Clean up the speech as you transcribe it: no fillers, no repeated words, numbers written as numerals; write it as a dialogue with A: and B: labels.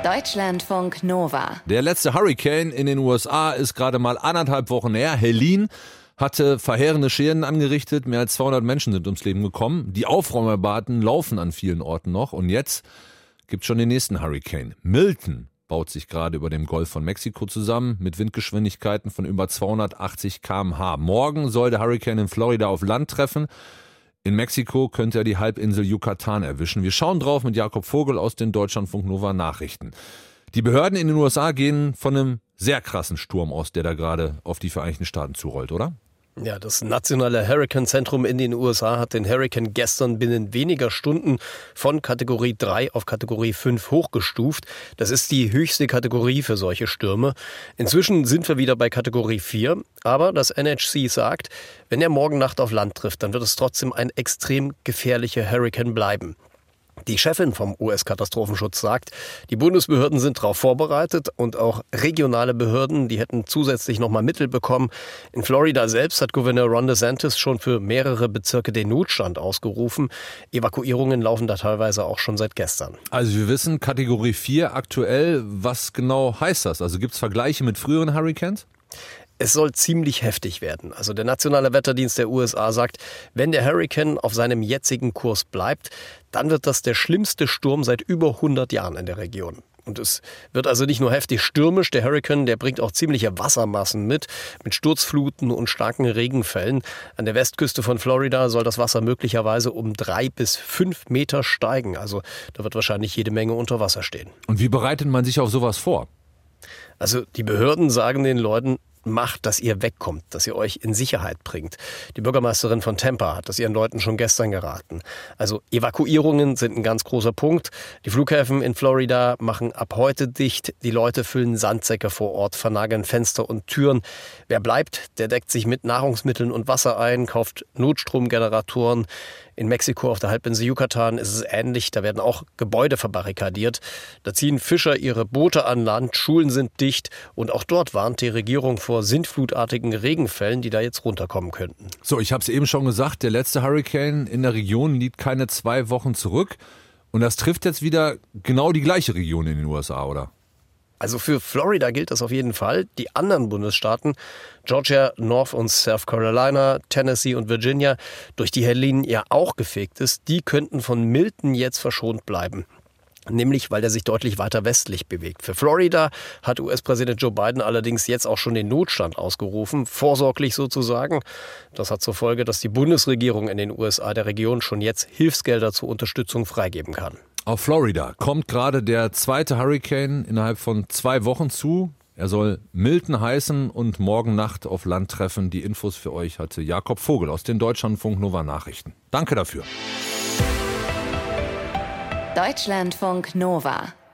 A: Deutschlandfunk Nova.
B: Der letzte Hurricane in den USA ist gerade mal 1,5 Wochen her. Helene hatte verheerende Schäden angerichtet. Mehr als 200 Menschen sind ums Leben gekommen. Die Aufräumarbeiten laufen an vielen Orten noch. Und jetzt gibt es schon den nächsten Hurricane. Milton baut sich gerade über dem Golf von Mexiko zusammen mit Windgeschwindigkeiten von über 280 km/h. Morgen soll der Hurricane in Florida auf Land treffen. In Mexiko könnte er die Halbinsel Yucatan erwischen. Wir schauen drauf mit Jakob Vogel aus den Deutschlandfunk Nova Nachrichten. Die Behörden in den USA gehen von einem sehr krassen Sturm aus, der da gerade auf die Vereinigten Staaten zurollt, oder?
C: Ja, das nationale Hurricane-Zentrum in den USA hat den Hurricane gestern binnen weniger Stunden von Kategorie 3 auf Kategorie 5 hochgestuft. Das ist die höchste Kategorie für solche Stürme. Inzwischen sind wir wieder bei Kategorie 4, aber das NHC sagt, wenn er morgen Nacht auf Land trifft, dann wird es trotzdem ein extrem gefährlicher Hurricane bleiben. Die Chefin vom US-Katastrophenschutz sagt, die Bundesbehörden sind darauf vorbereitet und auch regionale Behörden, die hätten zusätzlich nochmal Mittel bekommen. In Florida selbst hat Gouverneur Ron DeSantis schon für mehrere Bezirke den Notstand ausgerufen. Evakuierungen laufen da teilweise auch schon seit gestern.
B: Also wir wissen, Kategorie 4 aktuell, was genau heißt das? Also gibt es Vergleiche mit früheren Hurricanes?
C: Es soll ziemlich heftig werden. Also der Nationale Wetterdienst der USA sagt, wenn der Hurricane auf seinem jetzigen Kurs bleibt, dann wird das der schlimmste Sturm seit über 100 Jahren in der Region. Und es wird also nicht nur heftig stürmisch, der Hurricane, der bringt auch ziemliche Wassermassen mit Sturzfluten und starken Regenfällen. An der Westküste von Florida soll das Wasser möglicherweise um 3 bis 5 Meter steigen. Also da wird wahrscheinlich jede Menge unter Wasser stehen.
B: Und wie bereitet man sich auf sowas vor?
C: Also die Behörden sagen den Leuten, macht, dass ihr wegkommt, dass ihr euch in Sicherheit bringt. Die Bürgermeisterin von Tampa hat das ihren Leuten schon gestern geraten. Also Evakuierungen sind ein ganz großer Punkt. Die Flughäfen in Florida machen ab heute dicht. Die Leute füllen Sandsäcke vor Ort, vernageln Fenster und Türen. Wer bleibt, der deckt sich mit Nahrungsmitteln und Wasser ein, kauft Notstromgeneratoren. In Mexiko auf der Halbinsel Yucatan ist es ähnlich. Da werden auch Gebäude verbarrikadiert. Da ziehen Fischer ihre Boote an Land, Schulen sind dicht. Und auch dort warnt die Regierung vor sintflutartigen Regenfällen, die da jetzt runterkommen könnten.
B: So, ich habe es eben schon gesagt, der letzte Hurricane in der Region liegt keine 2 Wochen zurück. Und das trifft jetzt wieder genau die gleiche Region in den USA, oder?
C: Also für Florida gilt das auf jeden Fall. Die anderen Bundesstaaten, Georgia, North und South Carolina, Tennessee und Virginia, durch die Helene ja auch gefegt ist, die könnten von Milton jetzt verschont bleiben. Nämlich, weil er sich deutlich weiter westlich bewegt. Für Florida hat US-Präsident Joe Biden allerdings jetzt auch schon den Notstand ausgerufen, vorsorglich sozusagen. Das hat zur Folge, dass die Bundesregierung in den USA der Region schon jetzt Hilfsgelder zur Unterstützung freigeben kann.
B: Auf Florida kommt gerade der zweite Hurricane innerhalb von 2 Wochen zu. Er soll Milton heißen und morgen Nacht auf Land treffen. Die Infos für euch hatte Jakob Vogel aus den Deutschlandfunk Nova Nachrichten. Danke dafür.
A: Deutschlandfunk Nova.